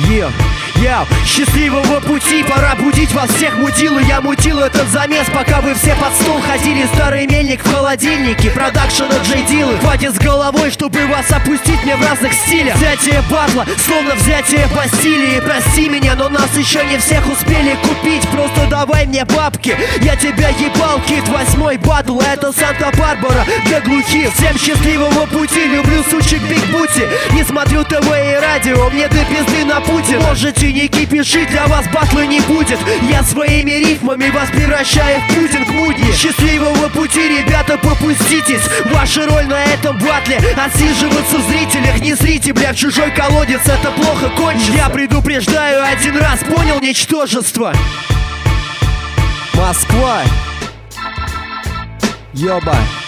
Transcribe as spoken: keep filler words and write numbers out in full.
Ев, яу, счастливого пути, пора будить вас всех, мудилы. Я мутил этот замес, пока вы все под стол ходили. Старый мельник в холодильнике, продакшена Джей Дилы. Хватит с головой, чтобы вас опустить мне в разных стилях. Взятие батла, словно взятие Бастилии. Прости меня, но нас еще не всех успели купить. Просто давай мне бабки, я тебя ебал, кит. Восьмой батл, это Санта-Барбара для глухих. Всем счастливого пути, люблю сучек Биг Бути. Не смотрю ТВ и радио, мне до пизды на Путина. Можете не кипишить, для вас батла не будет. Я своими рифмами вас превращаю в пудинг мудни. Счастливого пути, ребята, попуститесь. Ваша роль на этом батле отсиживаться в зрителях. Не зрите, бля, в чужой колодец, это плохо кончится. Я предупреждаю один раз, понял, ничтожество? Москва. Ёба.